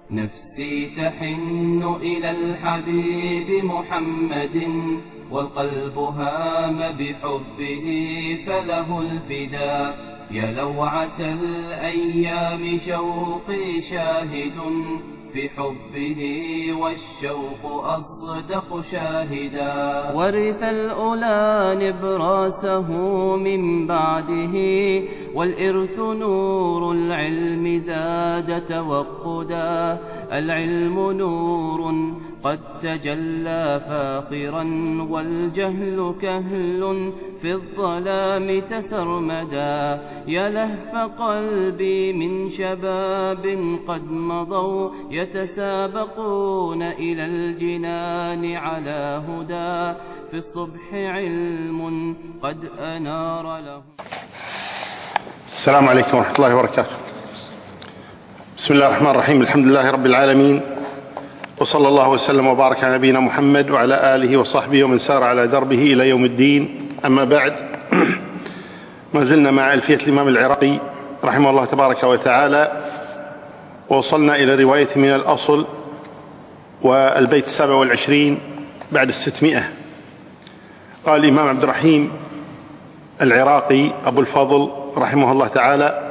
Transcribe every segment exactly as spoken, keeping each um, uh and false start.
نفسي تحن إلى الحبيب محمد، والقلب هام بحبه فله الفداء. يا لوعة الأيام شوقي شاهد في حبه، والشوق أصدق شاهدا. ورث الأولى نبراسه من بعده، والإرث نور العلم زاد توقدا. العلم نور قد تجلى فاخرا، والجهل كهل في الظلام تسرمدا. يا لهف قلبي من شباب قد مضوا، يتسابقون إلى الجنان على هدى. في الصبح علم قد أنار له. السلام عليكم ورحمة الله وبركاته. بسم الله الرحمن الرحيم. الحمد لله رب العالمين، وصلى الله وسلم وبارك على نبينا محمد وعلى آله وصحبه ومن سار على دربه إلى يوم الدين. أما بعد، ما زلنا مع ألفية الإمام العراقي رحمه الله تبارك وتعالى، ووصلنا إلى رواية من الأصل والبيت السابع والعشرين بعد الستمائة. قال الإمام عبد الرحيم العراقي أبو الفضل رحمه الله تعالى: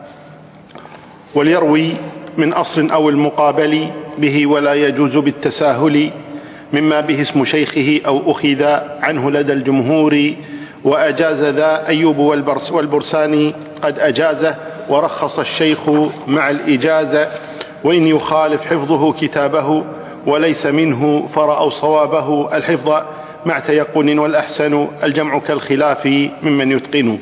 وليروي من أصل أو المقابل به، ولا يجوز بالتساهل، مما به اسم شيخه أو أخذ عنه لدى الجمهور. وأجاز ذا أيوب والبرساني قد أجازه، ورخص الشيخ مع الإجازة. وإن يخالف حفظه كتابه، وليس منه فرأوا صوابه. الحفظ مع تيقن، والأحسن الجمع كالخلاف ممن يتقن.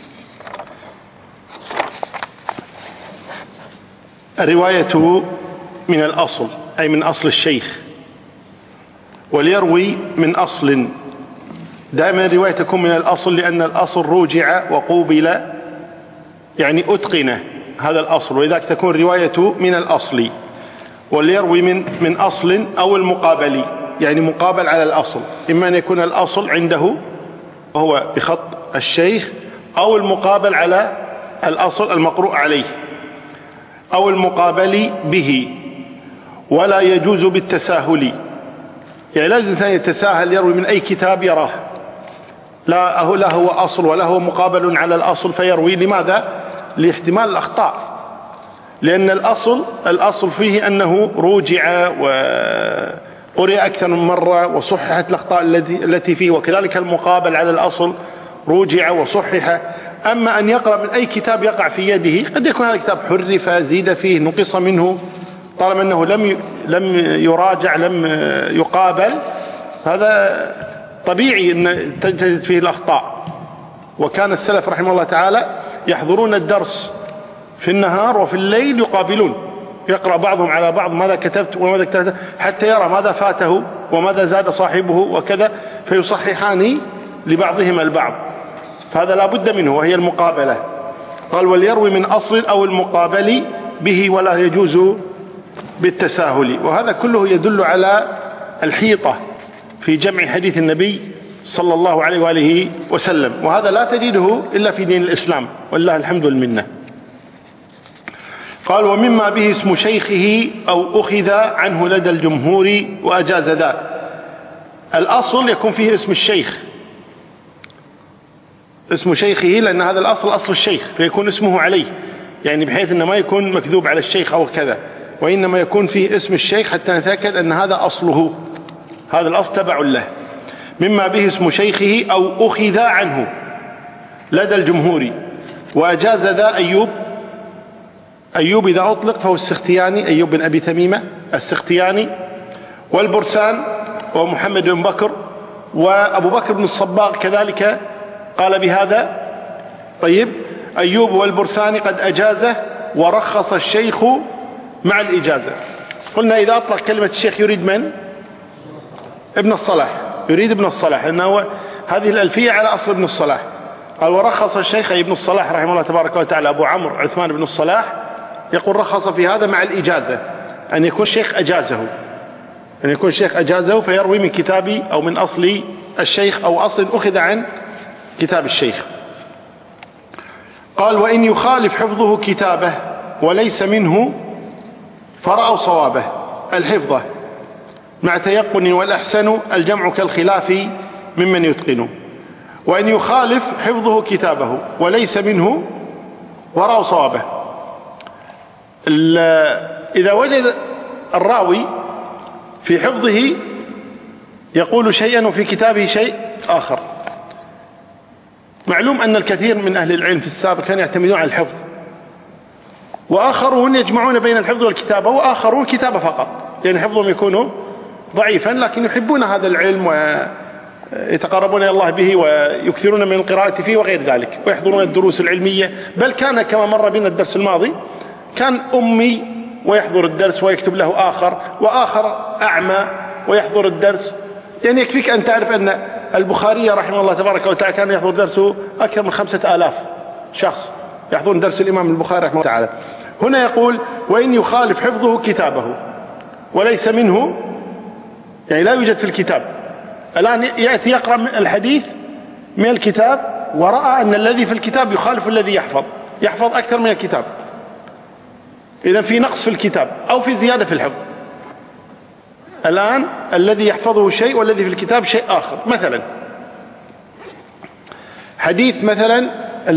الرواية من الأصل أي من أصل الشيخ. وليروي من أصل، دائما الرواية تكون من الأصل، لأن الأصل روجع وقوبل، يعني أتقن هذا الأصل، ولذلك تكون الرواية من الأصل. وليروي من من أصل أو المقابل، يعني مقابل على الأصل، إما أن يكون الأصل عنده وهو بخط الشيخ، أو المقابل على الأصل المقروء عليه، أو المقابل به. ولا يجوز بالتساهل، يعني لازم الإنسان يتساهل يروي من أي كتاب يراه، لا هو لا هو أصل ولا هو مقابل على الأصل فيروي. لماذا؟ لاحتمال الأخطاء، لأن الأصل الأصل فيه أنه روجع وقرئ أكثر من مرة وصححت الأخطاء التي فيه، وكذلك المقابل على الأصل روجع وصحح. أما أن يقرأ من أي كتاب يقع في يده، قد يكون هذا الكتاب حرف، زيد فيه، نقص منه، طالما أنه لم لم يراجع لم يقابل، هذا طبيعي أن تجد فيه الأخطاء. وكان السلف رحمه الله تعالى يحضرون الدرس في النهار وفي الليل يقابلون، يقرأ بعضهم على بعض ماذا كتبت وماذا كتبت، حتى يرى ماذا فاته وماذا زاد صاحبه وكذا، فيصححان لبعضهم البعض. فهذا لا بد منه، وهي المقابلة. قال: وليروي من أصل أو المقابل به، ولا يجوز بالتساهل. وهذا كله يدل على الحيطة في جمع حديث النبي صلى الله عليه وآله وسلم، وهذا لا تجده إلا في دين الإسلام، والله الحمد والمنة. قال: ومما به اسم شيخه أو أخذ عنه لدى الجمهور، وأجاز ذا. الأصل يكون فيه اسم الشيخ، اسم شيخه، لأن هذا الأصل أصل الشيخ، فيكون اسمه عليه، يعني بحيث أنه ما يكون مكذوب على الشيخ أو كذا، وإنما يكون فيه اسم الشيخ حتى نتأكد أن هذا أصله، هذا الأصل تبع له. مما به اسم شيخه أو أخذ عنه لدى الجمهور. وأجاز ذا أيوب. أيوب إذا أطلق فهو السختياني، أيوب بن أبي تميمة السختياني. والبرسان ومحمد بن بكر، وأبو بكر بن الصباغ كذلك قال بهذا. طيب، أيوب والبرساني قد أجازه، ورخص الشيخ مع الإجازة. قلنا إذا أطلق كلمة الشيخ يريد من؟ ابن الصلاح، يريد ابن الصلاح، لأنه هذه الألفية على أصل ابن الصلاح. قال: ورخص الشيخ أي ابن الصلاح رحمه الله تبارك وتعالى، أبو عمرو عثمان بن الصلاح، يقول رخص في هذا مع الإجازة، أن يكون الشيخ أجازه، أن يكون الشيخ أجازه فيروي من كتابي أو من أصل الشيخ، أو أصل أخذ عن كتاب الشيخ. قال: وإن يخالف حفظه كتابه، وليس منه فرأوا صوابه الحفظة مع تيقن والأحسن الجمع كالخلاف ممن يتقن، وإن يخالف حفظه كتابه وليس منه ورأوا صوابه. إذا وجد الراوي في حفظه يقول شيئا وفي كتابه شيء آخر، معلوم أن الكثير من أهل العلم في السابق كانوا يعتمدون على الحفظ، وآخرون يجمعون بين الحفظ والكتابة، وآخرون كتابة فقط، لأن حفظهم يكون ضعيفا لكن يحبون هذا العلم ويتقربون إلى الله به ويكثرون من القراءة فيه وغير ذلك، ويحضرون الدروس العلمية. بل كان كما مر بنا الدرس الماضي كان أمي ويحضر الدرس ويكتب له آخر، وآخر أعمى ويحضر الدرس. يعني يكفيك أن تعرف أن البخاري رحمه الله تبارك وتعالى كان يحضر درسه أكثر من خمسة آلاف شخص يحضرون درس الإمام البخاري رحمه الله تعالى. هنا يقول وإن يخالف حفظه كتابه وليس منه، يعني لا يوجد في الكتاب. الآن يأتي يقرأ الحديث من الكتاب ورأى أن الذي في الكتاب يخالف الذي يحفظ، يحفظ أكثر من الكتاب، إذا في نقص في الكتاب أو في زيادة في الحفظ. الآن الذي يحفظه شيء والذي في الكتاب شيء آخر. مثلا حديث مثلا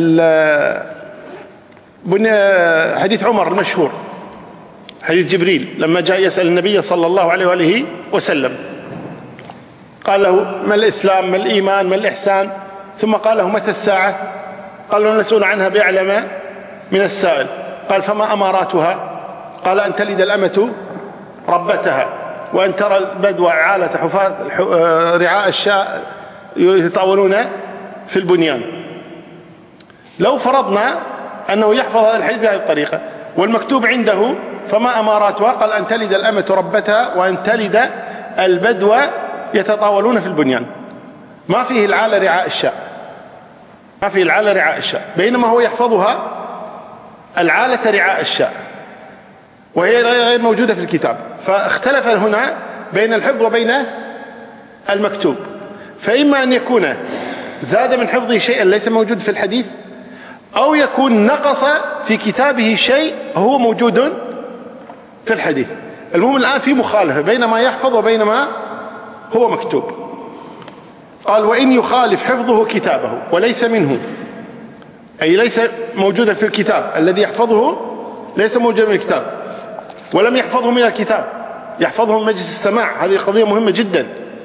حديث عمر المشهور، حديث جبريل لما جاء يسأل النبي صلى الله عليه وآله وسلم، قال له ما الإسلام ما الإيمان ما الإحسان، ثم قال له متى الساعة؟ قال له نسأل عنها بأعلم من السائل. قال فما أماراتها؟ قال أن تلد الأمة ربتها، وأن ترى البدو عالة حفاة رعاء الشاء يتطاولون في البنيان. لو فرضنا أنه يحفظ هذا الحديث بهذه الطريقة والمكتوب عنده فما أماراتها؟ قال أن تلد الأمة ربتها وأن تلد البدو يتطاولون في البنيان. ما فيه العالة رعاء الشاء، ما فيه العالة رعاء الشاء، بينما هو يحفظها العالة رعاء الشاء، وهي غير موجودة في الكتاب. فاختلف هنا بين الحفظ وبين المكتوب، فإما أن يكون زاد من حفظه شيئا ليس موجود في الحديث، أو يكون نقص في كتابه شيء هو موجود في الحديث. المهم الآن في مخالفة بين ما يحفظ وبين ما هو مكتوب. قال وإن يخالف حفظه كتابه وليس منه، أي ليس موجودا في الكتاب، الذي يحفظه ليس موجودا في الكتاب، ولم يحفظه من الكتاب، يحفظه من مجلس السماع. هذه قضية مهمة جدا.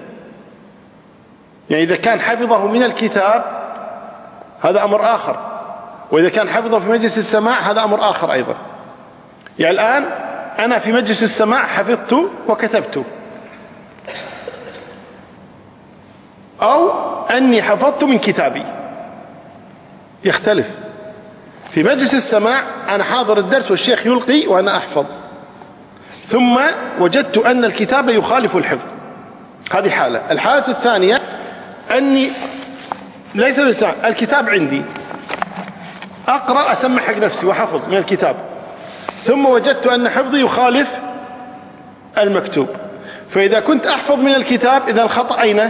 يعني إذا كان حفظه من الكتاب هذا أمر آخر، وإذا كان حفظه في مجلس السماع هذا أمر آخر أيضا. يعني الآن أنا في مجلس السماع حفظت وكتبت، أو أني حفظت من كتابي، يختلف. في مجلس السماع أنا حاضر الدرس والشيخ يلقي وأنا أحفظ، ثم وجدت أن الكتاب يخالف الحفظ، هذه حالة. الحالة الثانية أني ليس بالسماع، الكتاب عندي أقرأ أسمع حق نفسي وحفظ من الكتاب، ثم وجدت أن حفظي يخالف المكتوب. فإذا كنت أحفظ من الكتاب إذا الخطأ أين؟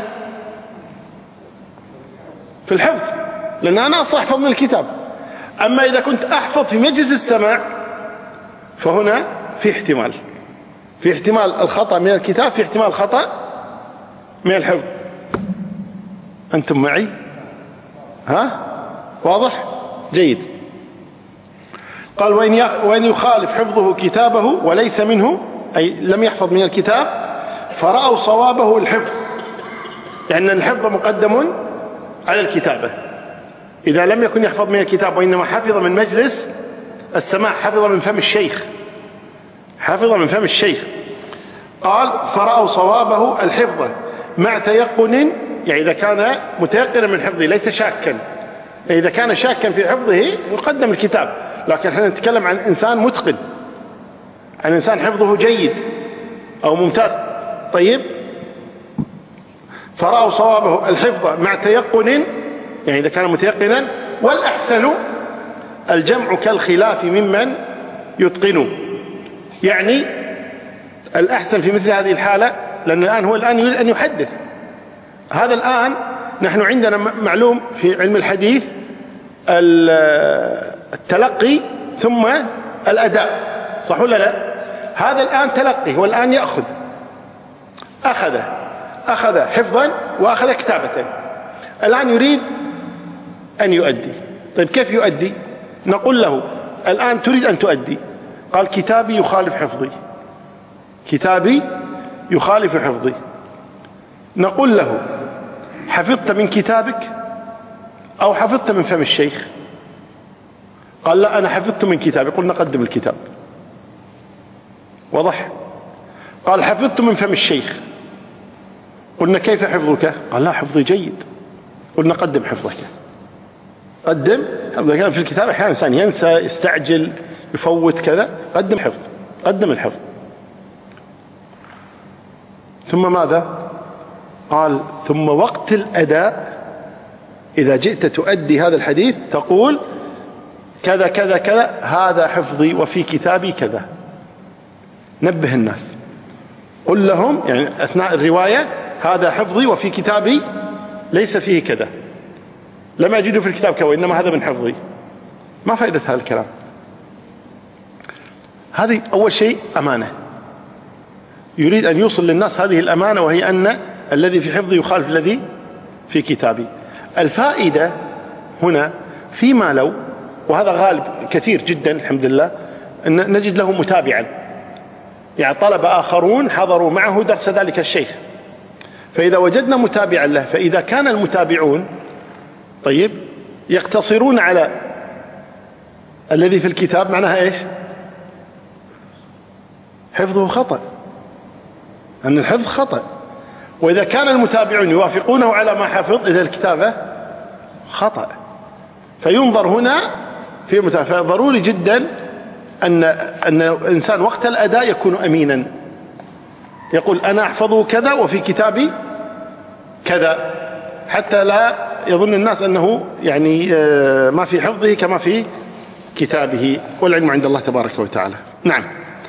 في الحفظ، لأن أنا أصلا أحفظ من الكتاب. أما إذا كنت أحفظ في مجلس السماع فهنا في احتمال، في احتمال الخطأ من الكتاب، في احتمال الخطأ من الحفظ. أنتم معي؟ ها؟ واضح؟ جيد. قال وإن يخالف حفظه كتابه وليس منه، أي لم يحفظ من الكتاب، فرأوا صوابه الحفظ، لأن الحفظ مقدم على الكتابة. إذا لم يكن يحفظ من الكتاب وإنما حفظ من مجلس السماع، حفظ من فم الشيخ، حفظ من فم الشيخ. قال فرأوا صوابه الحفظ مع تيقن، يعني إذا كان متيقنا من حفظه ليس شاكا. إذا كان شاكا في حفظه يقدم الكتاب، لكن احنا نتكلم عن إنسان متقن، عن إنسان حفظه جيد أو ممتاز. طيب، فرأوا صوابه الحفظ مع تيقن، يعني إذا كان متيقنا. والأحسن الجمع كالخلاف ممن يتقن، يعني الأحسن في مثل هذه الحالة، لأن الآن هو الآن يريد أن يحدث. هذا الآن نحن عندنا معلوم في علم الحديث التلقي ثم الأداء، صح ولا لا؟ هذا الآن تلقي، والآن يأخذ، أخذ أخذ حفظا وأخذ كتابة، الآن يريد أن يؤدي. طيب كيف يؤدي؟ نقول له الآن تريد أن تؤدي، قال كتابي يخالف حفظي، كتابي يخالف حفظي. نقول له حفظت من كتابك أو حفظت من فم الشيخ؟ قال لا أنا حفظت من كتابي. قلنا قدم الكتاب. وضح؟ قال حفظت من فم الشيخ. قلنا كيف حفظك؟ قال لا حفظي جيد. قلنا قدم حفظك، قدم حفظك. في الكتاب أحيانا إنسان ينسى، يستعجل، يفوت كذا، قدم حفظ، قدم الحفظ. ثم ماذا؟ قال ثم وقت الأداء إذا جئت تؤدي هذا الحديث تقول كذا كذا كذا، هذا حفظي وفي كتابي كذا. نبه الناس، قل لهم يعني أثناء الرواية هذا حفظي وفي كتابي ليس فيه كذا، لم أجده في الكتاب كذا، إنما هذا من حفظي. ما فائدة هذا الكلام؟ هذه أول شيء أمانة، يريد أن يوصل للناس هذه الأمانة، وهي أن الذي في حفظي يخالف الذي في كتابي. الفائدة هنا فيما لو، وهذا غالب كثير جدا الحمد لله، أن نجد له متابعا، يعني طلب آخرون حضروا معه درس ذلك الشيخ، فإذا وجدنا متابعا له، فإذا كان المتابعون طيب يقتصرون على الذي في الكتاب، معناها إيش؟ حفظه خطأ، أن الحفظ خطأ. وإذا كان المتابعون يوافقونه على ما حفظ، إذا الكتابة خطأ. فينظر هنا في متابعة. ضروري جدا أن أن الإنسان وقت الأداء يكون أمينا، يقول أنا أحفظه كذا وفي كتابي كذا، حتى لا يظن الناس أنه يعني ما في حفظه كما في كتابه، والعلم عند الله تبارك وتعالى. نعم.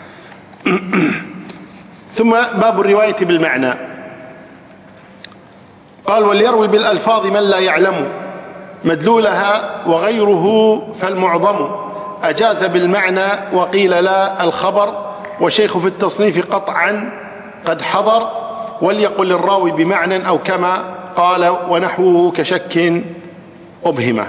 ثم باب الرواية بالمعنى. قال وليروي بالألفاظ من لا يعلم مدلولها وغيره فالمعظم أجاز بالمعنى وقيل لا الخبر، وشيخ في التصنيف قطعا قد حضر، وليقل الراوي بمعنى أو كما قال ونحوه كشك أبهمه.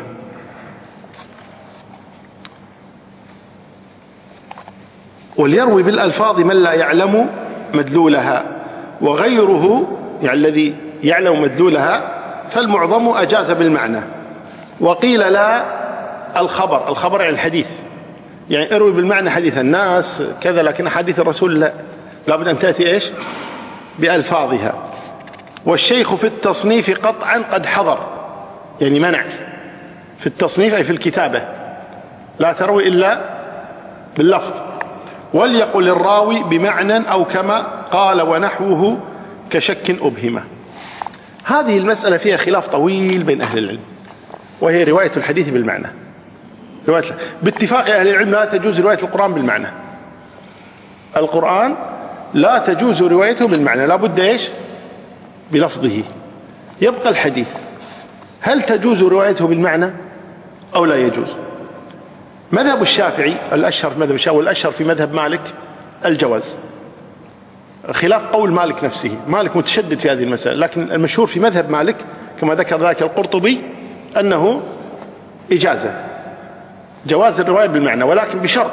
وليروي بالألفاظ من لا يعلم مدلولها وغيره، يعني الذي يعلم مدلولها، فالمعظم أجاز بالمعنى وقيل لا الخبر. الخبر يعني الحديث، يعني اروي بالمعنى حديث الناس كذا، لكن حديث الرسول لا، لابد أن تأتي إيش؟ بألفاظها. والشيخ في التصنيف قطعا قد حضر، يعني منع في التصنيف أي في الكتابة، لا تروي إلا باللفظ. وليقل الراوي بمعنى أو كما قال ونحوه كشك أبهمه. هذه المسألة فيها خلاف طويل بين أهل العلم، وهي رواية الحديث بالمعنى. رواية باتفاق أهل العلم لا تجوز رواية القرآن بالمعنى. القرآن لا تجوز روايته بالمعنى، لا بد إيش؟ بلفظه. يبقى الحديث، هل تجوز روايته بالمعنى أو لا يجوز؟ مذهب الشافعي الأشهر في مذهب الشافعي والأشهر في مذهب مالك الجواز، خلاف قول مالك نفسه. مالك متشدد في هذه المسألة، لكن المشهور في مذهب مالك كما ذكر ذلك القرطبي أنه إجازة، جواز الرواية بالمعنى، ولكن بشرط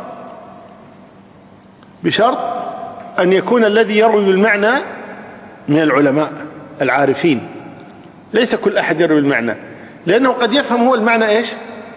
بشرط أن يكون الذي يروي بالمعنى من العلماء العارفين، ليس كل أحد يروي بالمعنى، لأنه قد يفهم هو المعنى إيش؟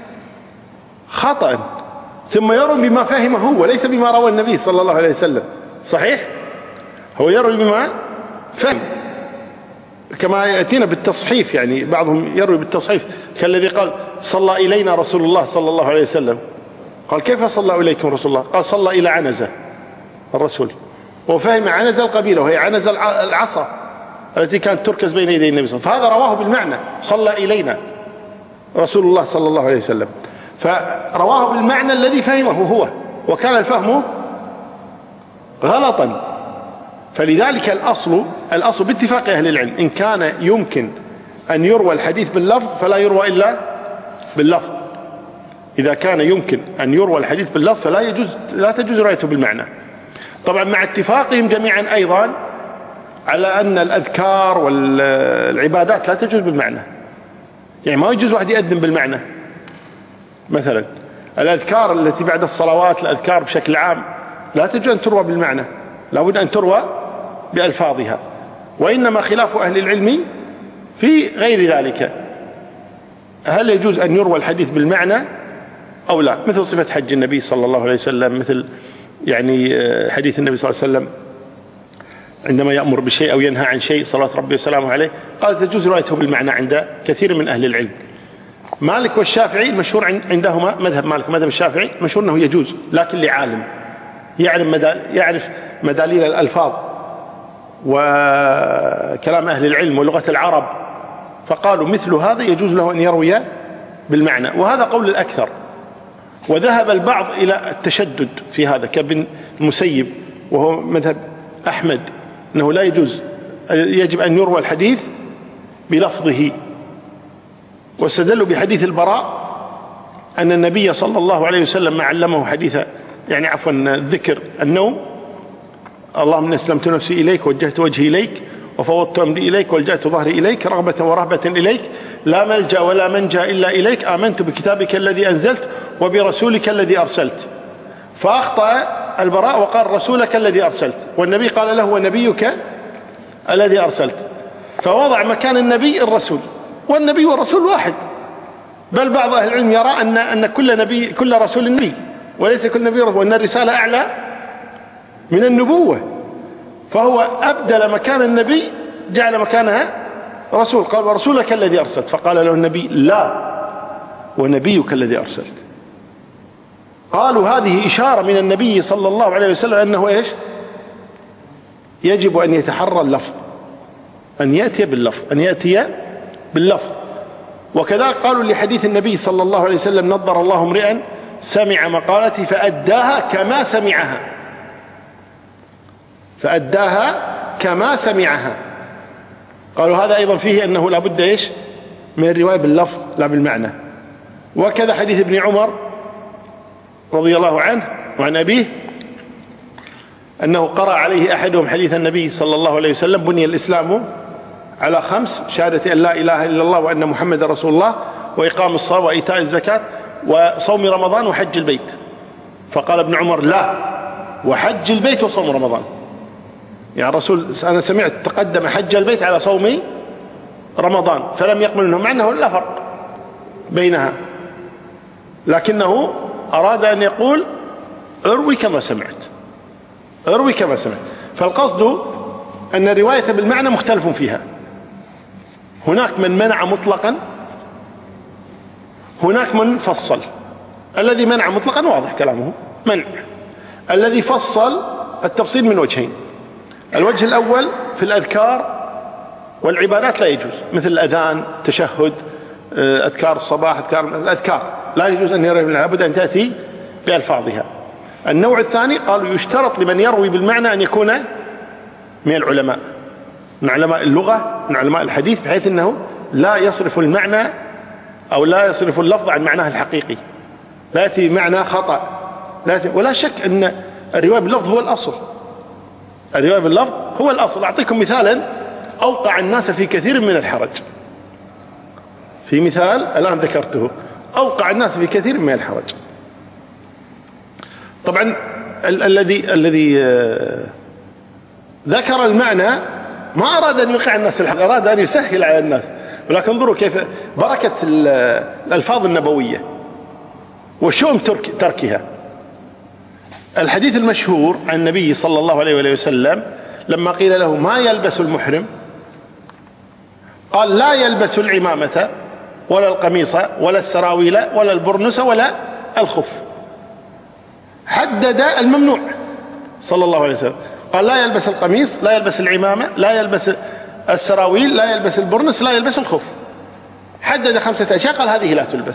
خطأ، ثم يروي بما فهمه هو وليس بما روى النبي صلى الله عليه وسلم. صحيح؟ هو يروي بما فهم، كما يأتينا بالتصحيف، يعني بعضهم يروي بالتصحيف كالذي قال صلى إلينا رسول الله صلى الله عليه وسلم. قال كيف صلى إليكم رسول الله؟ قال صلى إلى عنزة الرسول، وفهم عنزة القبيلة وهي عنزة العصا التي كانت تركز بين يدي النبي صلى الله عليه وسلم، فهذا رواه بالمعنى صلى إلينا رسول الله صلى الله عليه وسلم، فرواه بالمعنى الذي فهمه هو، وكان الفهم غلطا. فلذلك الأصل الأصل باتفاق أهل العلم إن كان يمكن أن يروى الحديث باللفظ فلا يروى إلا باللفظ. إذا كان يمكن أن يروى الحديث باللفظ فلا يجوز لا تجوز روايته بالمعنى. طبعا مع اتفاقهم جميعا أيضا على أن الأذكار والعبادات لا تجوز بالمعنى. يعني ما يجوز واحد يأذن بالمعنى. مثلا الأذكار التي بعد الصلوات، الأذكار بشكل عام لا تجوز أن تروى بالمعنى، لا بد أن تروى بألفاظها. وإنما خلاف أهل العلم في غير ذلك، هل يجوز أن يروى الحديث بالمعنى أو لا؟ مثل صفة حج النبي صلى الله عليه وسلم، مثل يعني حديث النبي صلى الله عليه وسلم عندما يأمر بشيء أو ينهى عن شيء صلوات ربي وسلامه عليه، قال تجوز روايته بالمعنى عند كثير من أهل العلم. مالك والشافعي المشهور عندهما، مذهب مالك مذهب الشافعي مشهور أنه يجوز، لكن لعالم يعرف مدال يعرف مداليل الألفاظ وكلام أهل العلم ولغة العرب، فقالوا مثل هذا يجوز له أن يروي بالمعنى، وهذا قول الأكثر. وذهب البعض إلى التشدد في هذا كابن المسيب، وهو مذهب أحمد، أنه لا يجوز، يجب أن يروى الحديث بلفظه. واستدلوا بحديث البراء أن النبي صلى الله عليه وسلم ما علمه حديث يعني عفوا ذكر النوم: اللهم إني أسلمت نفسي إليك ووجهت وجهي إليك وفوضت أمري إليك والجأت ظهري إليك رغبة ورهبة إليك لا ملجأ ولا منجا إلا إليك آمنت بكتابك الذي أنزلت وبرسولك الذي أرسلت. فأخطأ البراء وقال رسولك الذي أرسلت، والنبي قال له ونبيك الذي أرسلت، فوضع مكان النبي الرسول، والنبي والرسول واحد. بل بعض أهل العلم يرى أن أن كل نبي كل رسول نبي، وليس كل نبي رسول، وأن الرسالة أعلى من النبوة. فهو أبدل مكان النبي، جعل مكانها رسول، قال ورسولك الذي أرسلت، فقال له النبي لا ونبيك الذي أرسلت. قالوا هذه إشارة من النبي صلى الله عليه وسلم أنه إيش؟ يجب أن يتحرى اللفظ، أن يأتي باللفظ، أن يأتي باللفظ. وكذلك قالوا لحديث النبي صلى الله عليه وسلم: نضر الله امرئا سمع مقالتي فأداها كما سمعها، فأداها كما سمعها. قالوا هذا أيضا فيه أنه لا بد إيش؟ من الرواية باللفظ لا بالمعنى. وكذا حديث ابن عمر رضي الله عنه وعن أبيه أنه قرأ عليه أحدهم حديث النبي صلى الله عليه وسلم: بني الإسلام على خمس: شهادة أن لا إله إلا الله وأن محمد رسول الله، وإقام الصلاة وإيتاء الزكاة وصوم رمضان وحج البيت. فقال ابن عمر: لا، وحج البيت وصوم رمضان. يعني الرسول أنا سمعت تقدم حج البيت على صوم رمضان، فلم يقبل منه، مع أنه لا فرق بينها، لكنه أراد أن يقول اروي كما سمعت، اروي كما سمعت. فالقصد أن الرواية بالمعنى مختلف فيها. هناك من منع مطلقا، هناك من فصل. الذي منع مطلقا واضح كلامه منع، الذي فصل التفصيل من وجهين: الوجه الأول في الأذكار والعبادات لا يجوز، مثل الأذان، تشهد، أذكار الصباح، أذكار الأذكار لا يجوز أن يروي منها، لابد أن تأتي بألفاظها. النوع الثاني قالوا يشترط لمن يروي بالمعنى أن يكون من العلماء، من علماء اللغة، من علماء الحديث، بحيث أنه لا يصرف المعنى أو لا يصرف اللفظ عن معناه الحقيقي، لا يأتي معنى خطأ. ولا شك أن الرواية باللفظ هو الأصل، الرواية باللفظ هو الأصل. أعطيكم مثالا أوقع الناس في كثير من الحرج، في مثال الآن ذكرته أوقع الناس في كثير من الحرج. طبعا ال الذي الذي ذكر المعنى ما أراد أن يوقع الناس في الحرج، أراد أن يسهل على الناس. ولكن انظروا كيف بركة الألفاظ النبوية وشؤم ترك تركها. الحديث المشهور عن النبي صلى الله عليه وسلم لما قيل له ما يلبس المحرم، قال لا يلبس العمامة ولا القميص ولا السراويل ولا البرنس ولا الخف. حدد الممنوع صلى الله عليه وسلم، قال لا يلبس القميص، لا يلبس العمامة، لا يلبس السراويل، لا يلبس البرنس، لا يلبس الخف. حدد خمسة أشياء قال هذه لا تلبس.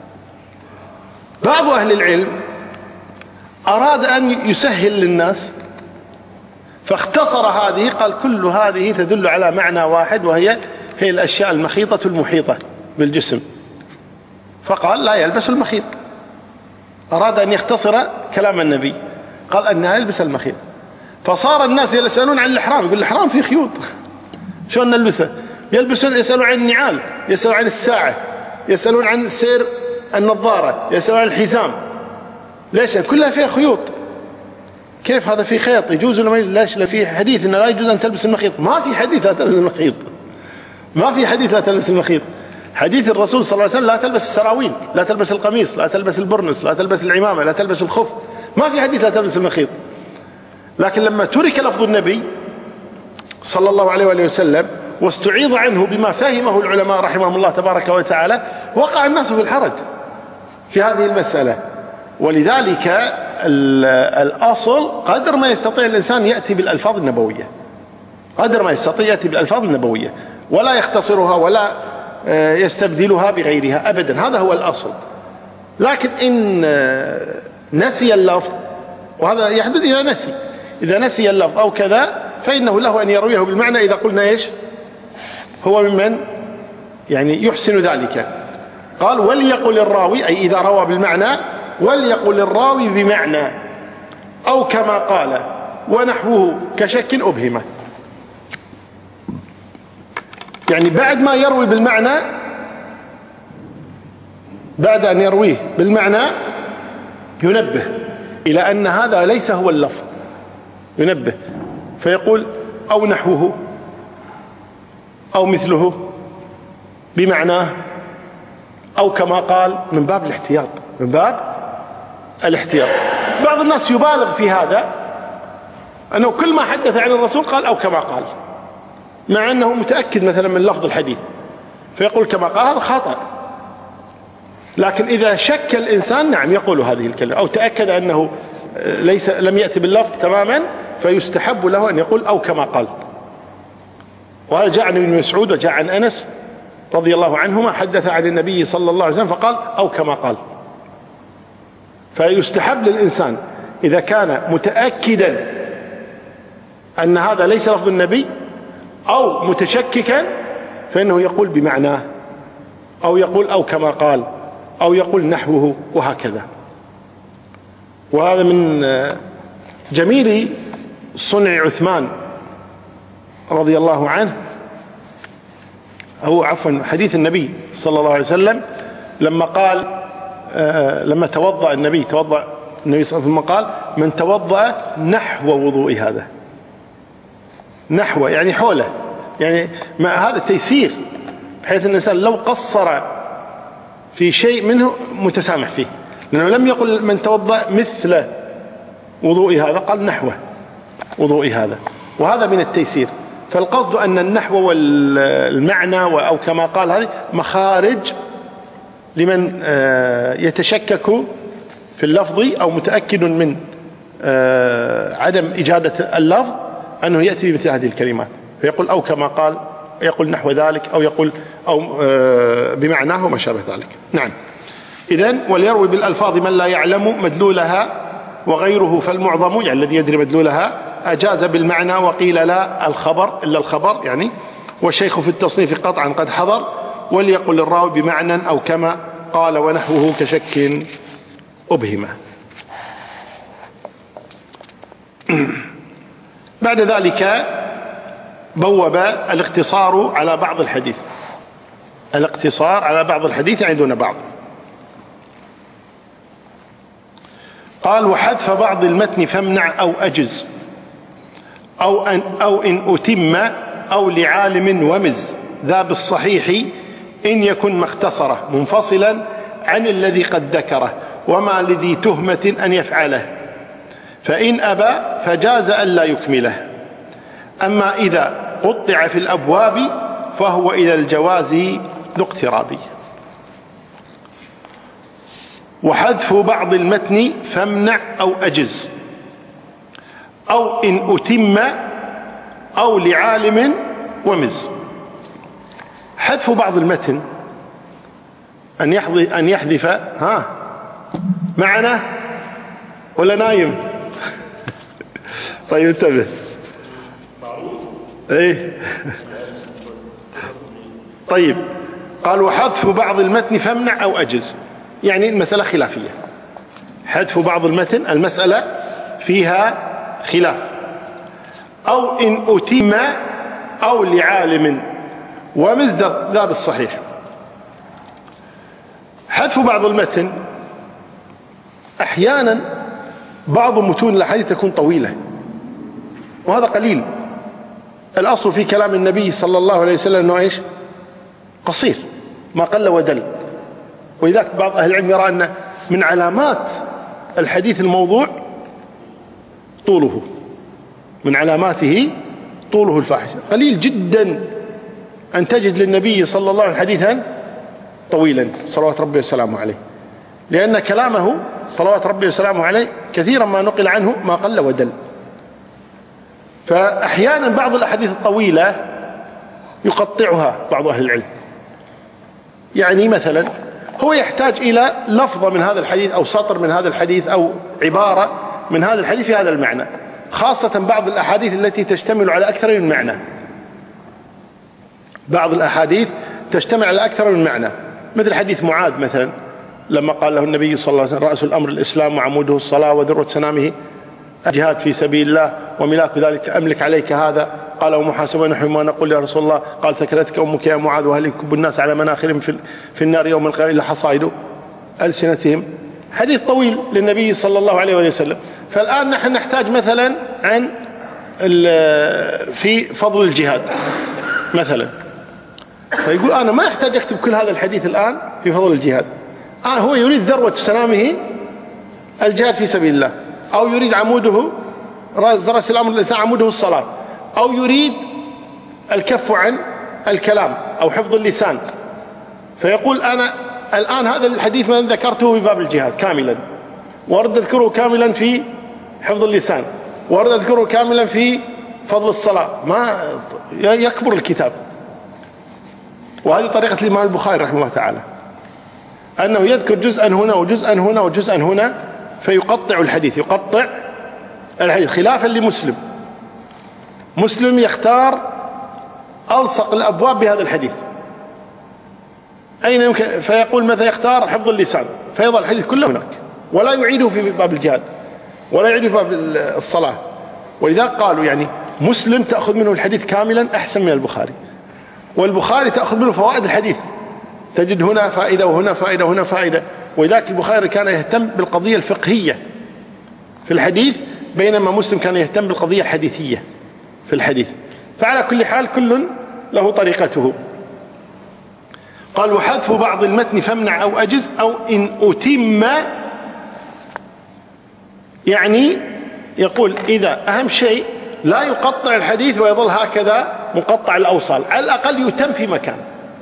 بعض أهل العلم أراد أن يسهل للناس فاختصر هذه، قال كل هذه تدل على معنى واحد، وهي هي الأشياء المخيطة المحيطة بالجسم، فقال لا يلبس المخيط. أراد أن يختصر كلام النبي، قال أنها يلبس المخيط. فصار الناس يسألون عن الإحرام، يقول الإحرام فيه خيوط شلون نلبسه؟ يلبسون، يسألون عن النعال، يسألون عن الساعة، يسألون عن سير النظارة، يسألون عن الحزام. ليش؟ كلها فيها خيوط. كيف هذا فيه خيط يجوز ولا ما يجوز؟ ليش؟ لا في حديث إن لا يجوز أن تلبس المخيط. ما في حديث لا تلبس المخيط، ما في حديث لا تلبس المخيط. حديث الرسول صلى الله عليه وسلم لا تلبس السراويل، لا تلبس القميص، لا تلبس البرنس، لا تلبس العمامة، لا تلبس الخف. ما في حديث لا تلبس المخيط. لكن لما ترك لفظ النبي صلى الله عليه وآله وسلم واستعيض عنه بما فهمه العلماء رحمهم الله تبارك وتعالى، وقع الناس في الحرج في هذه المسألة. ولذلك الأصل قدر ما يستطيع الإنسان يأتي بالألفاظ النبوية، قدر ما يستطيع يأتي بالألفاظ النبوية ولا يختصرها ولا يستبدلها بغيرها أبدا. هذا هو الأصل. لكن إن نسي اللفظ، وهذا يحدث إذا نسي، إذا نسي اللفظ أو كذا فإنه له أن يرويه بالمعنى إذا قلنا إيش هو ممن يعني يحسن ذلك. قال وليقل الراوي، أي إذا روى بالمعنى وليقل الراوي بمعنى أو كما قال ونحوه كشك أبهمه. يعني بعد ما يروي بالمعنى، بعد أن يرويه بالمعنى ينبه إلى أن هذا ليس هو اللفظ، ينبه فيقول أو نحوه أو مثله بمعناه أو كما قال، من باب الاحتياط، من باب الاحتياط. بعض الناس يبالغ في هذا، أنه كل ما حدث عن الرسول قال أو كما قال، مع أنه متأكد مثلا من لفظ الحديث فيقول كما قال. هذا خطأ. لكن إذا شك الإنسان نعم يقول هذه الكلمة، أو تأكد أنه ليس لم يأتي باللفظ تماما، فيستحب له أن يقول أو كما قال. وهذا جاء عن ابن مسعود وجاء عن أنس رضي الله عنهما، حدث عن النبي صلى الله عليه وسلم فقال أو كما قال. فيستحب للإنسان إذا كان متأكدا أن هذا ليس لفظ النبي أو متشككا فإنه يقول بمعناه، أو يقول أو كما قال، أو يقول نحوه، وهكذا. وهذا من جميل صنع عثمان رضي الله عنه، هو عفوا حديث النبي صلى الله عليه وسلم لما قال آه لما توضأ النبي توضأ النبي صلى الله عليه وسلم قال من توضأ نحو وضوء هذا، نحو يعني حوله، يعني ما هذا تيسير بحيث الإنسان لو قصر في شيء منه متسامح فيه، لأنه لم يقل من توضأ مثل وضوء هذا، قال نحو وضوء هذا، وهذا من التيسير. فالقصد أن النحو والمعنى أو كما قال هذه مخارج لمن يتشكك في اللفظ أو متأكد من عدم إجادة اللفظ أنه يأتي بمثل هذه الكلمات، فيقول أو كما قال، يقول نحو ذلك، أو يقول أو بمعناه وما شابه ذلك. نعم. إذن وليروي بالألفاظ من لا يعلم مدلولها وغيره فالمعظم، يعني الذي يدري مدلولها، أجاز بالمعنى وقيل لا الخبر إلا الخبر يعني، والشيخ في التصنيف قطعا قد حضر. وليقل الراوي بمعنى أو كما قال ونحوه كشك أبهمه. بعد ذلك بوب الاقتصار على بعض الحديث، الاقتصار على بعض الحديث يعني دون بعض. قال وحذف بعض المتن فامنع أو أجز أو أن, أو إن أتم أو لعالم ومز ذا بالصحيح إن يكن مختصرة منفصلا عن الذي قد ذكره وما لذي تهمة أن يفعله، فإن أبى فجاز ألا يكمله. أما إذا قطع في الأبواب فهو إلى الجواز ذو اقتراب. وحذف بعض المتن فامنع أو أجز أو إن أتم أو لعالم ومز. حذف بعض المتن أن يحذف, أن يحذف ها معنا ولا نايم؟ طيب انتبه. ايه طيب. قال وحذف بعض المتن فامنع أو أجز، يعني المسألة خلافية. حذف بعض المتن المسألة فيها خلاف، أو إن أتم أو لعالم ومثل ذا بالصحيح. حذف بعض المتن، أحيانا بعض متون الأحاديث تكون طويلة وهذا قليل. الأصل في كلام النبي صلى الله عليه وسلم أنه إيش؟ قصير، ما قل ودل. ولذلك بعض أهل العلم يرى أن من علامات الحديث الموضوع طوله، من علاماته طوله الفاحش. قليل جدا أن تجد للنبي صلى الله عليه وسلم حديثا طويلا صلوات ربي وسلامه عليه، لأن كلامه صلوات ربي وسلامه عليه كثيرا ما نقل عنه ما قل ودل. فأحيانا بعض الأحاديث الطويلة يقطعها بعض أهل العلم، يعني مثلا هو يحتاج إلى لفظة من هذا الحديث أو سطر من هذا الحديث أو عبارة من هذا الحديث في هذا المعنى، خاصة بعض الأحاديث التي تشتمل على أكثر من معنى. بعض الأحاديث تشتمل على أكثر من معنى، مثل حديث معاذ مثلا لما قال له النبي صلى الله عليه وسلم: رأس الأمر الإسلام وعموده الصلاة وذروة سنامه الجهاد في سبيل الله وملاك ذلك أملك عليك هذا. قال: ومحاسبة نحو ما نقول يا رسول الله. قال: ثكلتك أمك يا معاذ وهل يكب الناس على مناخرهم في, في النار يوم القيامة إلا حصائد ألسنتهم. حديث طويل للنبي صلى الله عليه وسلم. فالآن نحن نحتاج مثلا عن في فضل الجهاد مثلا، فيقول أنا ما أحتاج أكتب كل هذا الحديث الآن في فضل الجهاد. آه هو يريد ذروة سنامه الجهاد في سبيل الله، أو يريد عموده رأس الأمر الإنسان عموده الصلاة، أو يريد الكف عن الكلام أو حفظ اللسان. فيقول أنا الآن هذا الحديث من ذكرته في باب الجهاد كاملا، وأرد أذكره كاملا في حفظ اللسان، وأرد أذكره كاملا في فضل الصلاة، ما يكبر الكتاب. وهذه طريقة الإمام البخاري رحمه الله تعالى، أنه يذكر جزءا هنا وجزءا هنا وجزءا هنا فيقطع الحديث، يقطع الحديث، خلافا لمسلم. مسلم يختار ألصق الأبواب بهذا الحديث، أين يمكن، فيقول ماذا يختار حفظ اللسان فيضع الحديث كله هناك، ولا يعيده في باب الجهاد ولا يعيده في باب الصلاة. ولذلك قالوا يعني مسلم تأخذ منه الحديث كاملا أحسن من البخاري، والبخاري تأخذ منه فوائد الحديث، تجد هنا فائدة وهنا فائدة وهنا فائدة. ولذلك البخاري كان يهتم بالقضية الفقهية في الحديث، بينما مسلم كان يهتم بالقضية الحديثية في الحديث. فعلى كل حال كل له طريقته. قال: وحذف بعض المتن فامنع أو أجز أو إن أتم، يعني يقول إذا أهم شيء لا يقطع الحديث ويظل هكذا مقطع الأوصال، على الأقل يتم في مكان،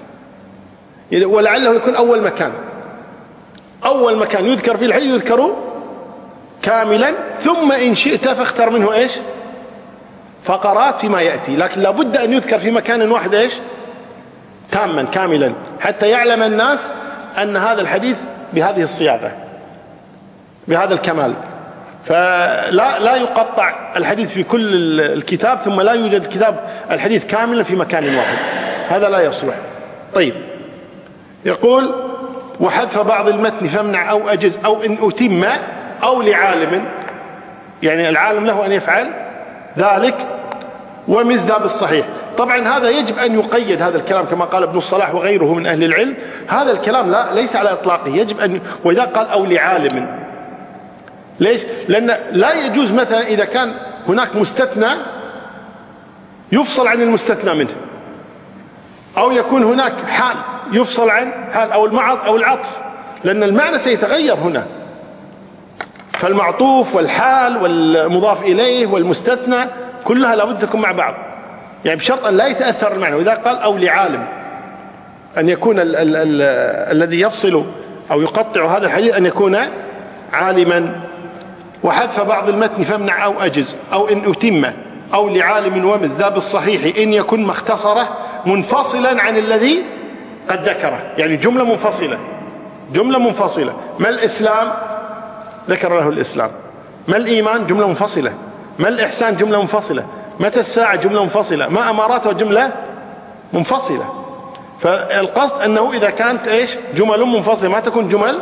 ولعله يكون أول مكان أول مكان يذكر فيه الحديث يذكر كاملا، ثم إن شئت فاختر منه إيش فقرات فيما يأتي، لكن لابد أن يذكر في مكان واحد إيش تاما كاملا، حتى يعلم الناس أن هذا الحديث بهذه الصياغة بهذا الكمال. فلا لا يقطع الحديث في كل الكتاب ثم لا يوجد كتاب الحديث كاملا في مكان واحد، هذا لا يصلح. طيب، يقول: وحذف بعض المتن فامنع أو أجز أو إن أتم أو لعالم، يعني العالم له أن يفعل ذلك ومثل بالصحيح. طبعا هذا يجب أن يقيد هذا الكلام كما قال ابن الصلاح وغيره من أهل العلم، هذا الكلام لا ليس على إطلاقه، يجب أن، وإذا قال أو لعالم، ليش؟ لأن لا يجوز مثلا إذا كان هناك مستثنى يفصل عن المستثنى منه، أو يكون هناك حال يفصل عن حال، أو المعط أو العطف، لأن المعنى سيتغير هنا. فالمعطوف والحال والمضاف إليه والمستثنى كلها لابد تكون مع بعض، يعني بشرط أن لا يتأثر المعنى. وإذا قال أو لعالم، أن يكون ال ال ال الذي يفصل أو يقطع هذا الحديث أن يكون عالما. وحذف بعض المتن فامنع أو أجز أو إن أتم أو لعالم ومث ذا بالصحيح إن يكن مختصرة منفصلا عن الذي قد ذكره، يعني جملة منفصلة جملة منفصلة. ما الإسلام؟ ذكر له الإسلام. ما الإيمان؟ جملة منفصلة. ما الإحسان؟ جملة منفصلة. متى الساعة؟ جملة منفصلة. ما أماراتها؟ جملة منفصلة. فالقصد أنه إذا كانت إيش جمل منفصلة ما تكون جمل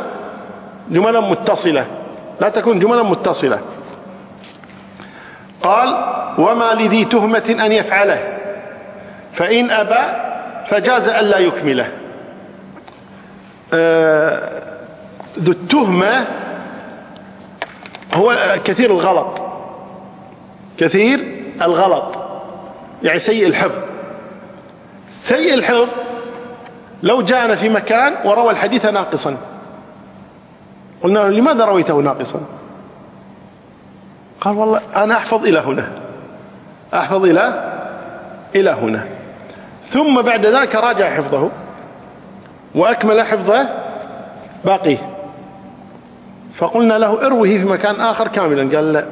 جملا متصلة، لا تكون جملا متصلة. قال: وما لذي تهمة أن يفعله فإن أبى فجاز ألا يكمله. آه ذو التهمة هو كثير الغلط، كثير الغلط يعني سيء الحفظ. سيء الحفظ لو جاءنا في مكان وروى الحديث ناقصا قلنا له لماذا رويته ناقصا؟ قال والله أنا أحفظ إلى هنا، أحفظ إلى إلى هنا. ثم بعد ذلك راجع حفظه وأكمل حفظه باقيه، فقلنا له ارويه في مكان آخر كاملا. قال لا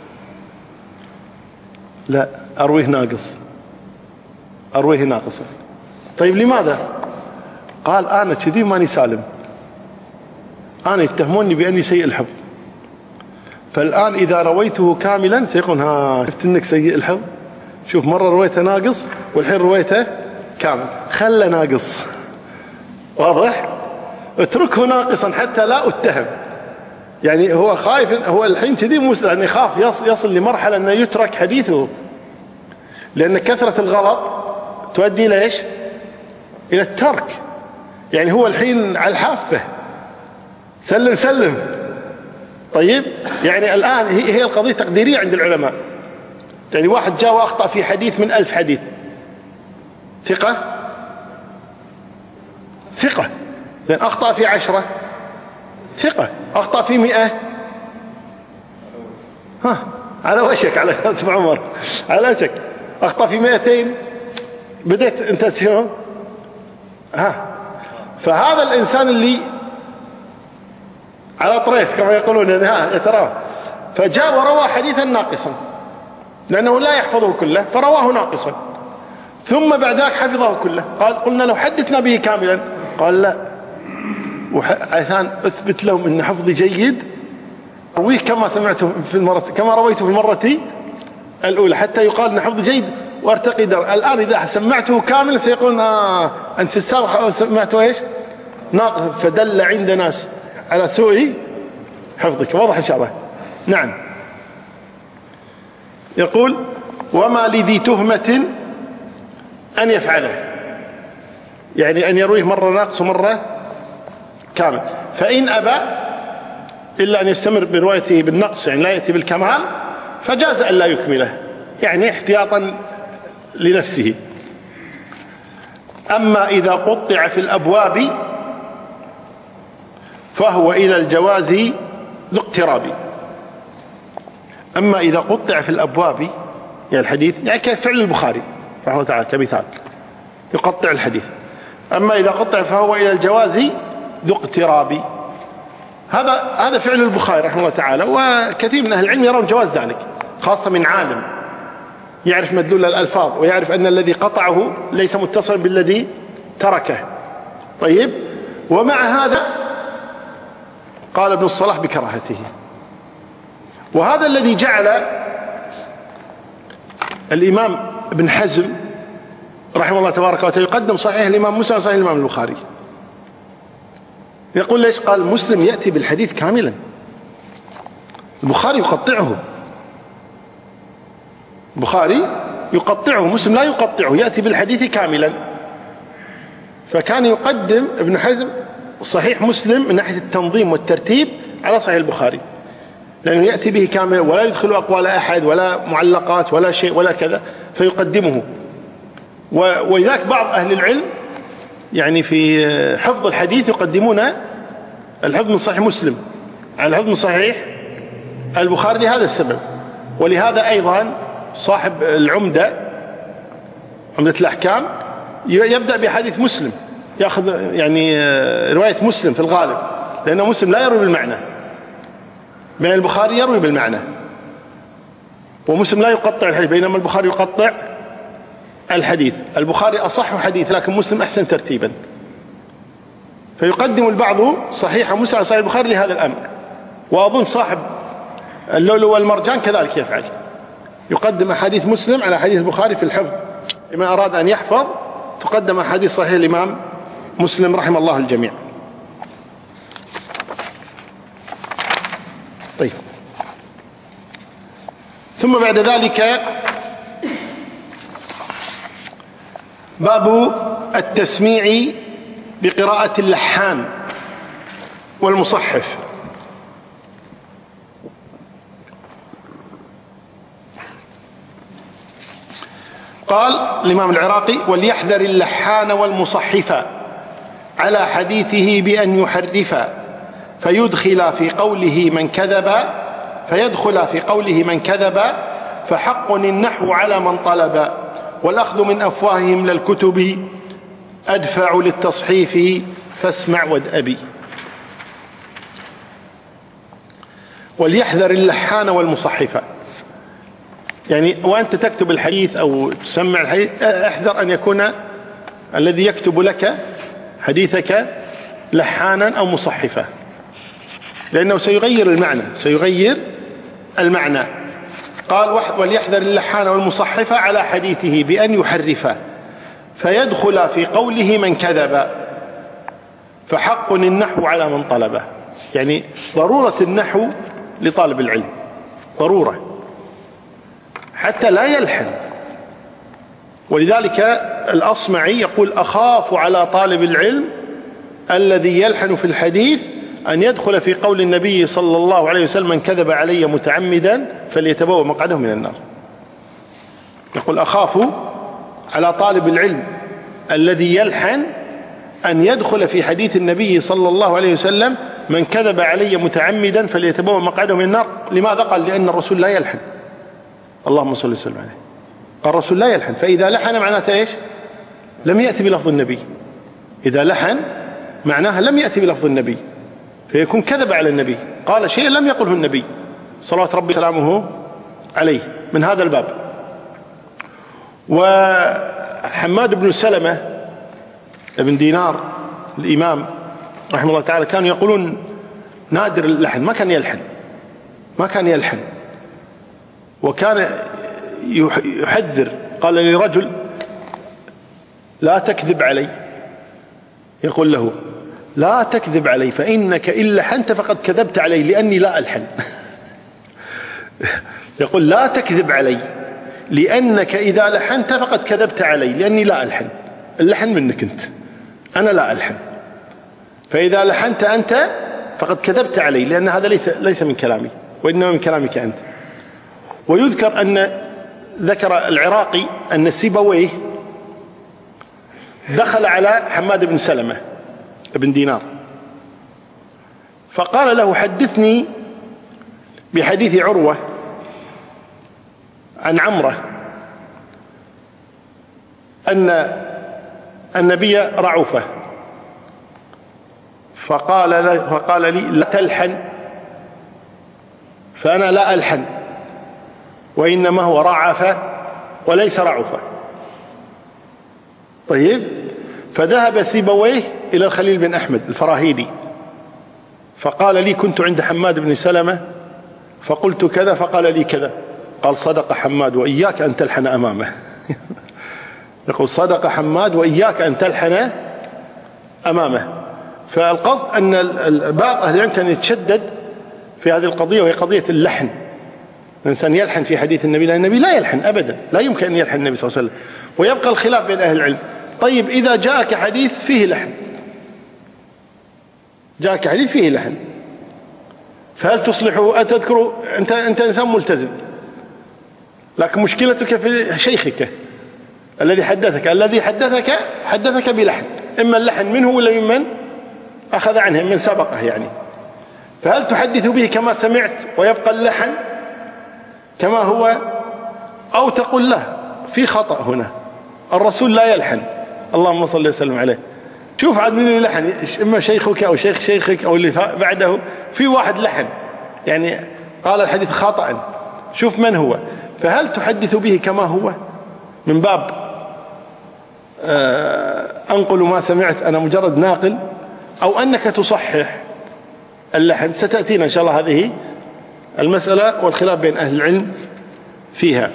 لا أرويه ناقص، أرويه ناقصا. طيب لماذا؟ قال أنا كذي ماني سالم، أنا يتهموني بأني سيء الحفظ، فالآن إذا رويته كاملا سيقول ها شفت إنك سيء الحفظ، شوف مرة رويته ناقص والحين رويته كامل، خلى ناقص. واضح؟ اتركه ناقصا حتى لا اتهم. يعني هو خايف، هو الحين كذي مسلم يعني يخاف يصل لمرحلة أنه يترك حديثه، لأن كثرة الغلط تؤدي إلى إيش؟ إلى الترك. يعني هو الحين على الحافة، سلم سلم. طيب يعني الآن هي القضية تقديرية عند العلماء. يعني واحد جاء وأخطأ في حديث من ألف حديث، ثقة ثقة، لأن أخطأ في عشرة ثقة، أخطأ في مئة ها على وشك، على اسم عمر على وشك، أخطأ في مئتين بدأت أنت تشوف ها. فهذا الإنسان اللي على طريف كما يقولون ها يتراه، فجاء وروى حديثا ناقصا لأنه لا يحفظه كله فرواه ناقصا، ثم بعد ذلك حفظه كله. قال قلنا له حدثنا به كاملا، قال لا، عشان أثبت لهم أن حفظي جيد رويه كما سمعته في المرة كما رويته في المرة الأولى حتى يقال أن حفظي جيد وارتقي در. الآن إذا سمعته كاملا سيقولون آه أنت في السابق سمعته إيش ناقص، فدل عند ناس على سوء حفظك. واضح إن شاء الله؟ نعم. يقول وما لذي تهمة أن يفعله، يعني أن يرويه مرة ناقص ومرة كامل. فإن أبى إلا أن يستمر بروايته بالنقص يعني لا يأتي بالكمال فجاز أن لا يكمله، يعني احتياطا لنفسه. أما إذا قطع في الأبواب فهو إلى الجواز ذو اقتراب. أما إذا قطع في الأبواب يعني الحديث يعني كفعل البخاري رحمه الله تعالى كمثال يقطع الحديث. أما إذا قطع فهو إلى الجواز ذو اقتراب. هذا هذا فعل البخاري رحمه الله تعالى، وكثير من أهل العلم يرون جواز ذلك، خاصة من عالم يعرف مدلول الألفاظ ويعرف أن الذي قطعه ليس متصلا بالذي تركه. طيب، ومع هذا قال ابن الصلاح بكراهته. وهذا الذي جعل الإمام ابن حزم رحمه الله تبارك وتعالى يقدم صحيح الإمام مسلم وصحيح الإمام البخاري. يقول ليش؟ قال مسلم يأتي بالحديث كاملا، البخاري يقطعه، البخاري يقطعه، مسلم لا يقطعه، يأتي بالحديث كاملا. فكان يقدم ابن حزم صحيح مسلم من ناحية التنظيم والترتيب على صحيح البخاري، لأنه يأتي به كاملا ولا يدخل أقوال أحد ولا معلقات ولا شيء ولا كذا، فيقدمه. ولذلك بعض أهل العلم يعني في حفظ الحديث يقدمون الحفظ من صحيح مسلم على الحفظ من صحيح البخاري لهذا السبب. ولهذا أيضا صاحب العمدة عمدة الأحكام يبدأ بحديث مسلم، يأخذ يعني رواية مسلم في الغالب، لأن مسلم لا يروي بالمعنى، بين البخاري يروي بالمعنى، ومسلم لا يقطع الحديث، بينما البخاري يقطع الحديث. البخاري أصح حديث لكن مسلم أحسن ترتيبا، فيقدم البعض صحيح مسلم على صحيح البخاري لهذا الأمر. وأظن صاحب اللؤلؤ والمرجان كذلك يفعل، يقدم أحاديث مسلم على حديث البخاري في الحفظ، لمن أراد أن يحفظ تقدم أحاديث صحيح الإمام مسلم رحمه الله الجميع. طيب، ثم بعد ذلك باب التسميع بقراءة اللحان والمصحف. قال الإمام العراقي: وليحذر اللحان والمصحف على حديثه بأن يحرف فيدخل في قوله من كذب فيدخل في قوله من كذب فحق النحو على من طلب والأخذ من أفواههم للكتب أدفع للتصحيف فاسمع وادأبي. وليحذر اللحان والمصحف، يعني وأنت تكتب الحديث أو تسمع الحديث احذر أن يكون الذي يكتب لك حديثك لحانا أو مصحفا، لأنه سيغير المعنى سيغير المعنى. قال: وليحذر اللحان والمصحف على حديثه بأن يحرف فيدخل في قوله من كذب فحق النحو على من طلبه. يعني ضرورة النحو لطالب العلم ضرورة حتى لا يلحن. ولذلك الأصمعي يقول: أخاف على طالب العلم الذي يلحن في الحديث أن يدخل في قول النبي صلى الله عليه وسلم: من كذب علي متعمدا فليتبوأ مقعده من النار. يقول: أخاف على طالب العلم الذي يلحن أن يدخل في حديث النبي صلى الله عليه وسلم: من كذب علي متعمدا فليتبوأ مقعده من النار. لماذا؟ قال: لأن الرسول لا يلحن. اللهم صل وسلم عليه. قال: الرسول لا يلحن، فإذا لحن معناته إيش؟ لم يأتي بلفظ النبي. إذا لحن معناها لم يأتي بلفظ النبي، فيكون كذب على النبي، قال شيء لم يقله النبي صلوات ربي وسلامه عليه. من هذا الباب. وحماد بن سلمة ابن دينار الإمام رحمه الله تعالى كانوا يقولون نادر اللحن، ما كان يلحن ما كان يلحن وكان يحذر. قال لرجل: لا تكذب علي، يقول له: لا تكذب علي فإنك إن لحنت فقد كذبت علي لأني لا ألحن. يقول: لا تكذب علي لأنك إذا لحنت فقد كذبت علي لأني لا ألحن. اللحن منك أنت، أنا لا ألحن، فإذا لحنت أنت فقد كذبت علي لأن هذا ليس ليس من كلامي وإنما من كلامك أنت. ويذكر أن ذكر العراقي أن سيبويه دخل على حماد بن سلمة ابن دينار فقال له: حدثني بحديث عروة عن عمرة أن النبي رعوفه. فقال, فقال لي: لا تلحن فأنا لا ألحن، وإنما هو رعف وليس رعوفة. طيب، فذهب سيبويه إلى الخليل بن أحمد الفراهيدي فقال لي: كنت عند حماد بن سلمة فقلت كذا فقال لي كذا. قال: صدق حماد وإياك أن تلحن أمامه. يقول: صدق حماد وإياك أن تلحن أمامه. فالقصد أن بعض أهل العلم كان يتشدد في هذه القضية، وهي قضية اللحن. الإنسان يلحن في حديث النبي، لأن النبي لا يلحن أبدا، لا يمكن أن يلحن النبي صلى الله عليه وسلم. ويبقى الخلاف بين أهل العلم. طيب، إذا جاءك حديث فيه لحن جاءك حديث فيه لحن فهل تصلحه؟ أتذكر أنت, أنت إنسان ملتزم، لكن مشكلتك في شيخك الذي حدثك الذي حدثك حدثك بلحن، إما اللحن منه ولا ممن أخذ عنه من سبقه يعني. فهل تحدث به كما سمعت ويبقى اللحن كما هو، أو تقول له في خطأ هنا، الرسول لا يلحن، اللهم صل وسلم عليه. شوف عاد من اللحن، إما شيخك أو شيخ شيخك أو اللي بعده، في واحد لحن يعني قال الحديث خطأ، شوف من هو. فهل تحدث به كما هو من باب أنقل ما سمعت أنا مجرد ناقل، أو أنك تصحح اللحن؟ ستأتينا إن شاء الله هذه المسألة والخلاف بين أهل العلم فيها.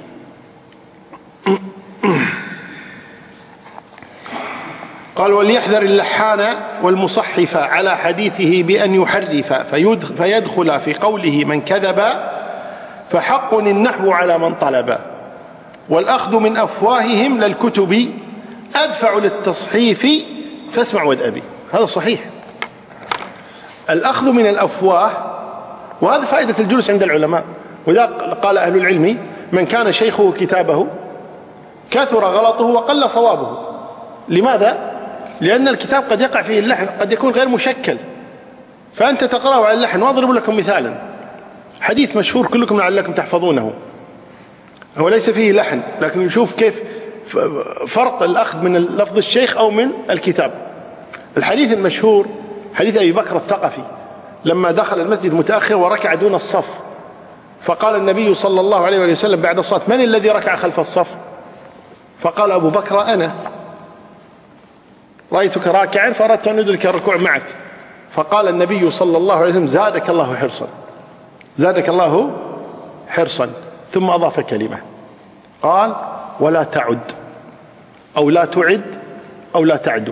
قال: وليحذر اللحان والمصحف على حديثه بأن يحرف فيدخل في قوله من كذب فحق النحو على من طلب والأخذ من أفواههم للكتب أدفع للتصحيف فاسمع وادأبي. هذا صحيح. الأخذ من الأفواه، وهذا فائدة الجلوس عند العلماء. وإذا قال أهل العلم من كان شيخه كتابه كثر غلطه وقل صوابه. لماذا؟ لأن الكتاب قد يقع فيه اللحن، قد يكون غير مشكل، فأنت تقرأه على اللحن. وأضرب لكم مثالا، حديث مشهور كلكم لعلكم تحفظونه، هو ليس فيه لحن لكن نشوف كيف فرق الأخذ من لفظ الشيخ أو من الكتاب. الحديث المشهور حديث أبي بكر الثقفي لما دخل المسجد متأخر وركع دون الصف، فقال النبي صلى الله عليه وسلم بعد الصلاة: من الذي ركع خلف الصف؟ فقال أبو بكر: أنا، رأيتك راكعا فأردت أن أدرك الركوع معك. فقال النبي صلى الله عليه وسلم: زادك الله حرصا، زادك الله حرصا. ثم أضاف كلمة، قال: ولا تعد، أو لا تعد، أو لا تعدو،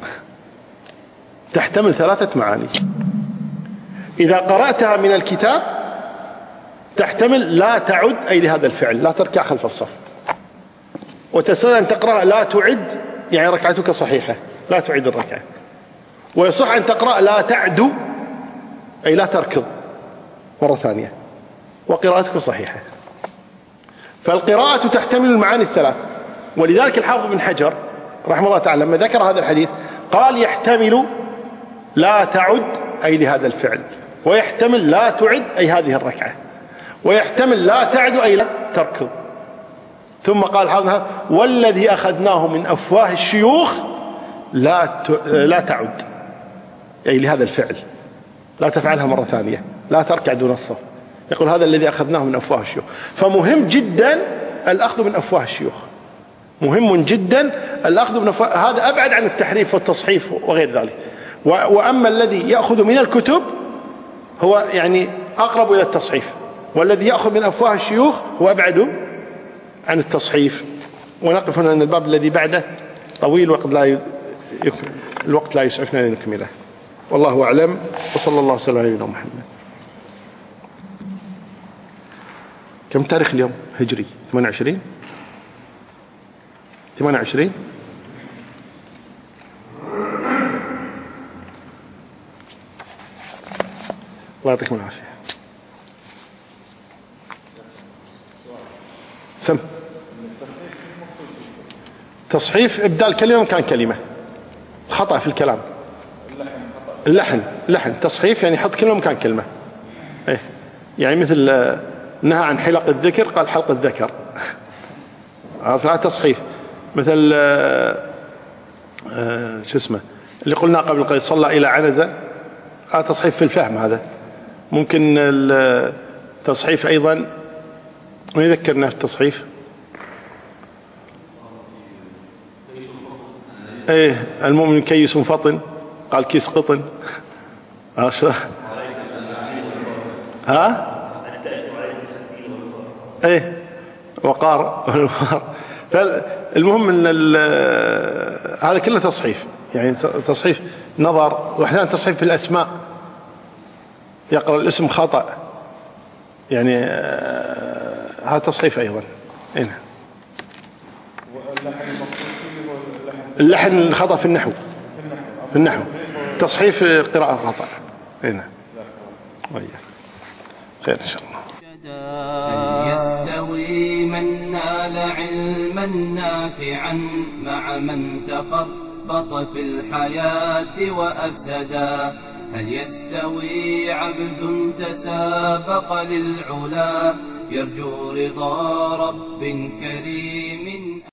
تحتمل ثلاثة معاني. إذا قرأتها من الكتاب تحتمل لا تعد، أي لهذا الفعل لا تركع خلف الصف، وتستطيع أن تقرأ لا تعد يعني ركعتك صحيحة، لا تعد الركعة. ويصح أن تقرأ لا تعدو أي لا تركض مرة ثانية، وقراءتك صحيحة. فالقراءة تحتمل المعاني الثلاث. ولذلك الحافظ بن حجر رحمه الله تعالى لما ذكر هذا الحديث قال: يحتمل لا تعد أي لهذا الفعل، ويحتمل لا تعد أي هذه الركعة، ويحتمل لا تعد أي لا تركض. ثم قال حافظ: والذي أخذناه من أفواه الشيوخ لا لا تعد أي لهذا الفعل، لا تفعلها مرة ثانية، لا تركع دون الصف. يقول هذا الذي أخذناه من أفواه الشيوخ. فمهم جدا الأخذ من أفواه الشيوخ، مهم جدا الأخذ من أفواه. هذا أبعد عن التحريف والتصحيف وغير ذلك. وأما الذي يأخذ من الكتب هو يعني أقرب إلى التصحيف، والذي يأخذ من أفواه الشيوخ هو أبعد عن التصحيف. ونقف هنا أن الباب الذي بعده طويل، وقد لا ي... الوقت لا يسعفنا لنكمله. والله أعلم، وصلى الله وسلم على نبينا محمد. كم تاريخ اليوم هجري؟ ثمانية وعشرين ثمانية وعشرين الله يعطيكم العافية. سم تصحيف إبدال كلمة مكان كلمة، خطأ في الكلام. اللحن اللحن تصحيف يعني حط كلمة مكان كلمة. إيه يعني مثل نهى عن حلق الذكر قال حلق الذكر، هذا تصحيف. مثل آه شو اسمه اللي قلنا قبل قليل صلى إلى عنزة، هذا تصحيف في الفهم. هذا ممكن التصحيف أيضا. من يذكرنا في التصحيف؟ ايه المؤمن كيس فطن، قال كيس قطن. ها شو ها ايه وقار. المهم ان هذا كله تصحيف، يعني تصحيف نظر، واحيانا تصحيف في الاسماء، يقرأ الاسم خطأ، يعني هذا تصحيف ايضا. هنا اللحن الخطأ في النحو، في النحو تصحيف قراءة خطأ. هنا خير إن شاء الله. هل يستوي من نال علما نافعا مع من تخبط في الحياة وأفسدا؟ هل يستوي عبد تسابق للعلا يرجو رضا رب كريم